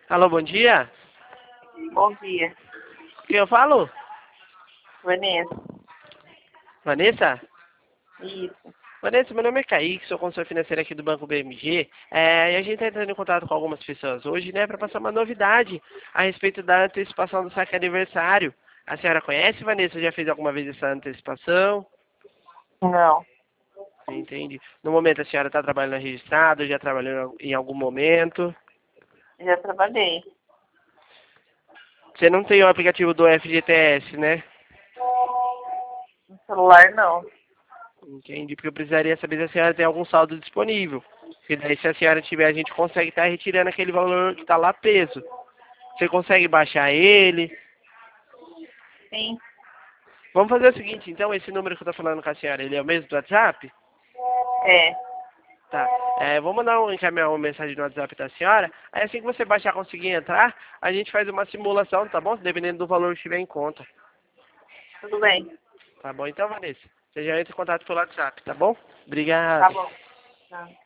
Alô, bom dia. Bom dia, Quem eu falo? Vanessa. Vanessa? Isso. Vanessa, meu nome é Kaique, sou consultor financeiro aqui do Banco BMG. E a gente está entrando em contato com algumas pessoas hoje, né, para passar uma novidade a respeito da antecipação do saque aniversário. A senhora conhece, Vanessa? Já fez alguma vez essa antecipação? Não, Entendi. No momento a senhora está trabalhando registrado, já trabalhou em algum momento? já trabalhei. Você não tem o aplicativo do FGTS, né? No celular, não. Entendi, porque eu precisaria saber se a senhora tem algum saldo disponível. Porque daí se a senhora tiver, a gente consegue estar retirando aquele valor que está lá preso. Você consegue baixar ele? Sim, Vamos fazer o seguinte, então, esse número que eu estou falando com a senhora, ele é o mesmo do WhatsApp? é. Tá. Vou mandar encaminhar uma mensagem no WhatsApp da senhora. Aí assim que você baixar, conseguir entrar, a gente faz uma simulação, tá bom? Dependendo do valor que estiver em conta. Tudo bem. Tá bom? Então, Vanessa, você já entra em contato pelo WhatsApp, tá bom? Tá Obrigado. bom. Tá.